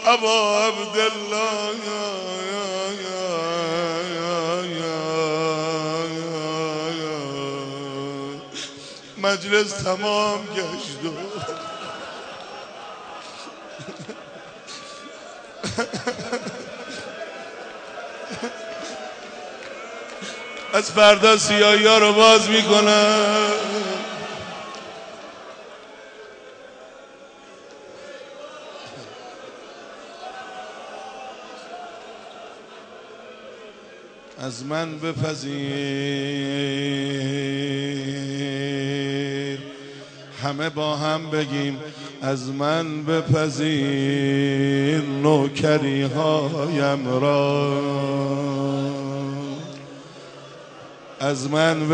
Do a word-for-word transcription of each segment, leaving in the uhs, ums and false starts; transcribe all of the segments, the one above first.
ابا عبدالله مجلس تمام گشت و از فردا سیاهی ها رو باز میکنم. از من بپذیر، همه با هم بگیم از من بپذیر نوکری هایم را، از من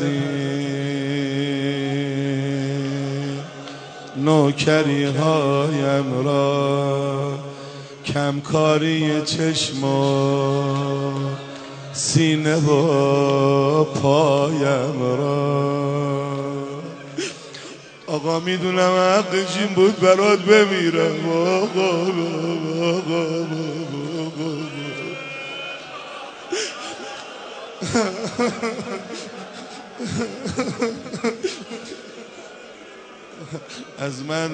بپذیر نوکری هایم را، کمکاری چشم و سینه و پایم را. آقا میدونم حقش این بود برات بمیرم آقا آقا آقا. از من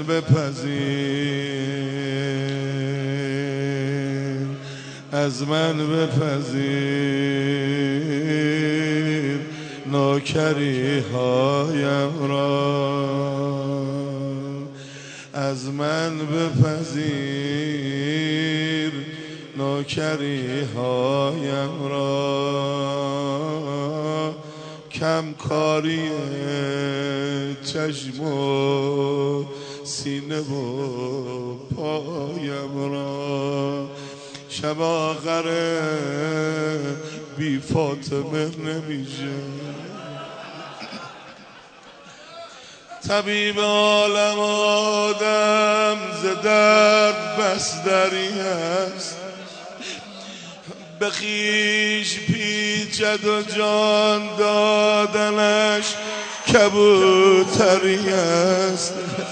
بپذیر، از من بپذیر نوکری هایم را، از من بپذیر نوکری هایم را، کمکاری چشم و سینه و پایم را. شب آخر بی فاطمه نمیشه، طبیب عالم آدم ز درد بس دری است، به خویش پیچد و جان دادنش کبوتری است.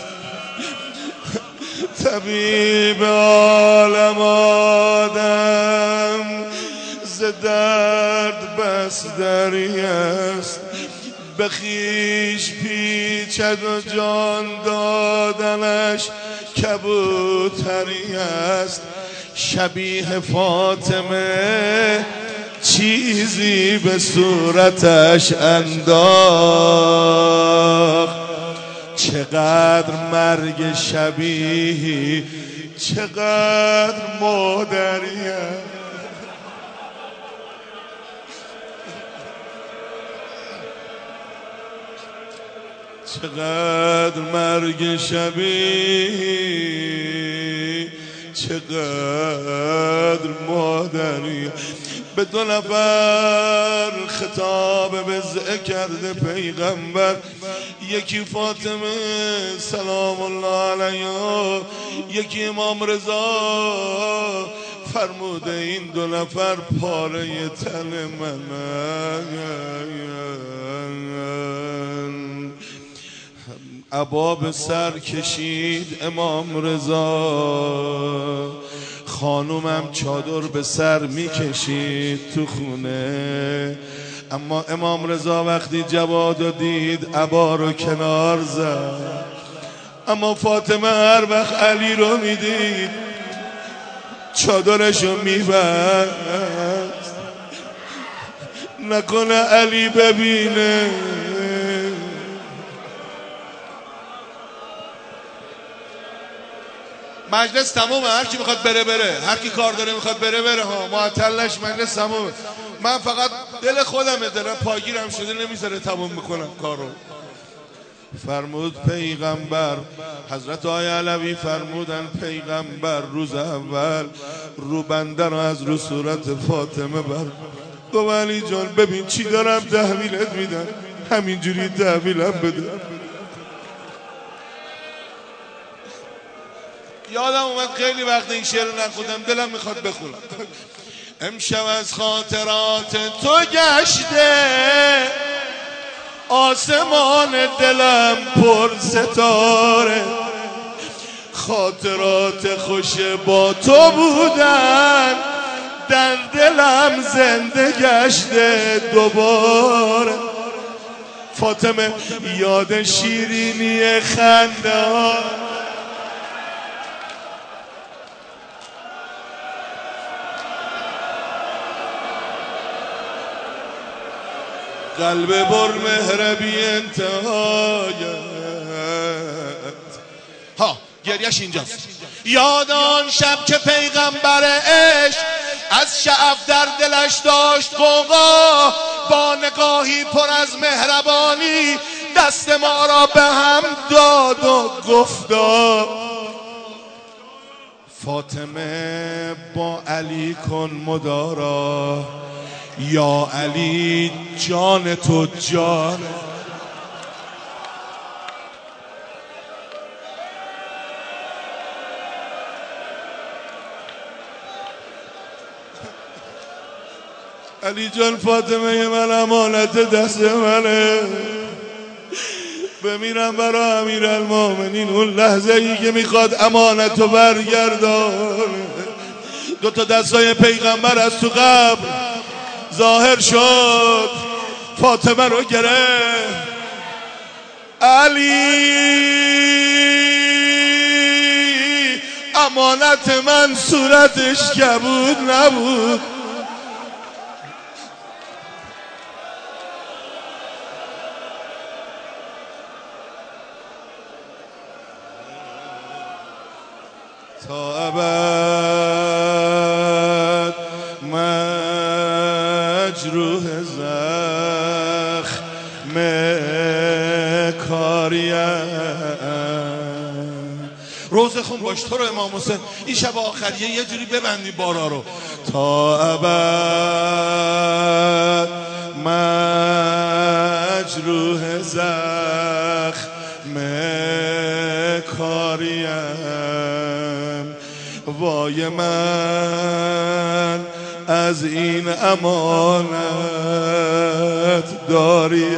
طبیب عالم آدم ز درد بس دری است، به خویش پیچد و جان دادنش کبوتری است. شبیه فاطمه چیزی به صورتش انداخت، چقدر مرگ شبیه چقدر مادریه. چقدر مرگ شبیه چقدر مادریه. به دو نفر خطاب وضع کرده پیغمبر، یکی فاطمه سلام الله علیها، یکی امام رضا. فرموده این دو نفر پاره تن من. عبا به سر کشید امام رضا، خانومم چادر به سر میکشید تو خونه. اما امام رضا وقتی جوادو دید عبا رو کنار زد. اما فاطمه هر وقت علی رو میدید چادرشو میبست، نکنه علی ببینه. مجلس تمومه، هر کی میخواد بره بره، هر کی کار داره میخواد بره بره ها، معطل نش، مجلس تمومه. من فقط دل خودمه، دلم پاگیرم شده نمیذاره تموم میکنم کارو. فرمود پیغمبر، حضرت آقای علوی فرمودن پیغمبر روز اول رو بنده رو از رو صورت فاطمه بر. گفت علی جان ببین چی دارم تحویلت میدن، همینجوری تحویلم بده. یادم اومد خیلی وقت این شعر نخوندم، دلم میخواد بخونم. امشب از خاطرات تو گشته آسمان دلم پر ستاره، خاطرات خوش با تو بودن در دلم زنده گشته دوباره. فاطمه یاد شیرینی خنده ها، قلب بر مهر بی انتهایت. ها گریش اینجاست. یاد آن شب که پیغمبر عشق از شعف در دلش داشت غوغا، با نگاهی پر از مهربانی دست ما را به هم داد و گفتا فاطمه با علی کن مدارا، یا علی جان تو جان. علی جان فاطمه من امانت دست منه، بمیرم برای امیرالمومنین اون لحظه ای که میخواد امانت رو برگردان. دو تا دستای پیغمبر از تو قبر ظاهر شد، فاطمه رو گرفت. علی امانت من صورتش کبود نبود، تا ابد مجروح زخم کاریم. روزه خون باش تو رو امام حسین این شب آخریه یه جوری ببندی بارا رو. تا ابد مجروح زخم کاریم. وای من از این امانت داریم.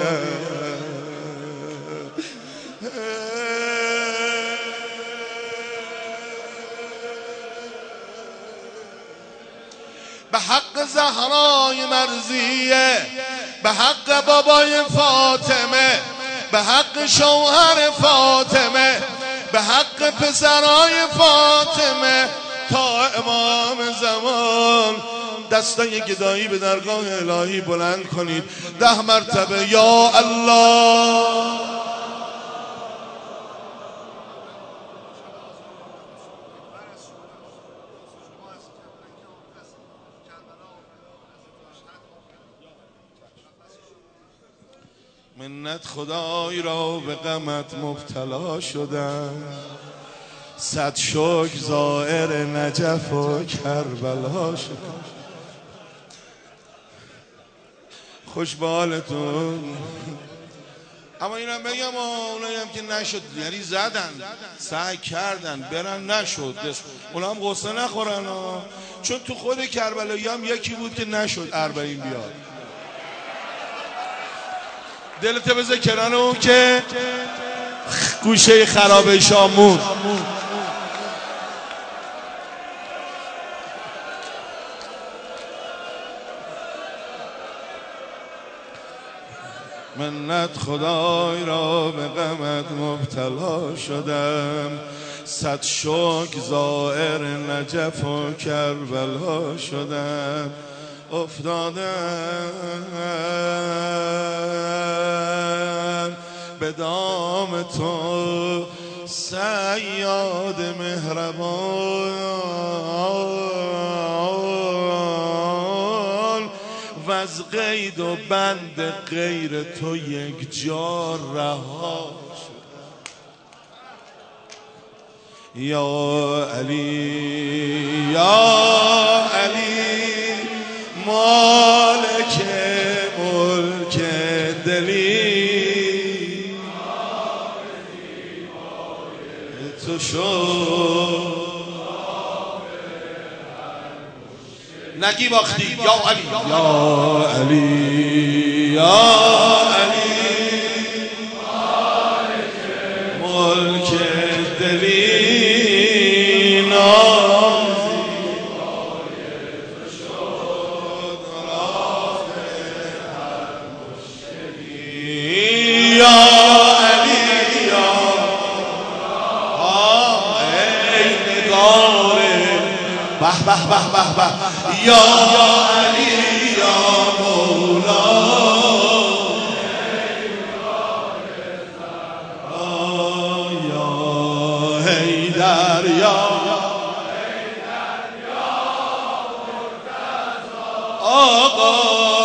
به حق زهرای مرضیه، به حق بابای فاطمه، به حق شوهر فاطمه، به حق پسرای فاطمه، تا امام زمان دستای گدایی به درگاه الهی بلند کنید ده مرتبه یا الله. منت خدای را به غمت مبتلا شدم، صد شکر زائر نجف و کربلا شدم. خوش به حالتون. اما اینم بگم اونایی که نشد یعنی زدن سعی کردن برن نشد، اونا هم غصه نخورن، چون تو خود کربلایی هم یکی بود که نشد اربعین بیاد. دلت بذار کنار اون که گوشه خراب شامون. منت خدای را به غمت مبتلا شدم، صد شکر زائر نجف و کربلا شدم. افتادم به دام تو صیاد مهربان، و از قید و بند غیر تو یک جا رها شدم. یا علی یا علی مالک ملک دلی، تو شد نگی باختی. یا علی یا علی یا علی مالک دلی، به به به به به یا علی یا مولا یا حیدر یا آقا